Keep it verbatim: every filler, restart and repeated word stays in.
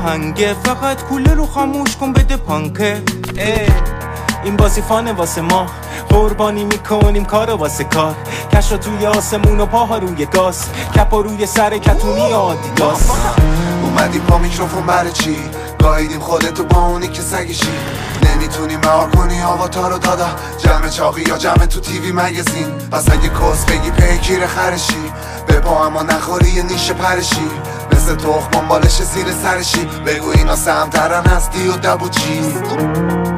آهنگه، فقط کوله رو خاموش کن بده پانکه. این بازی فانه واسه ما، قربانی میکنیم کارو واسه کار. کش رو توی آسمون و پاها روی گاز، کپا روی سر کتونی آدیداس. اومدی پا میکروفون برای چی؟ گاهیدیم خودتو با اونی که سگشی. نمیتونی مهار کنی آواتا رو دادا، جمع چاقی یا جمع تو تیوی مگزین. پس اگه کس بگی پیگیر خرشی، به پا اما نخوری یه نیشه پرشی. مثل تخمان بالش زیر سرشی، بگو اینا سمترن از دی و دب و چیز.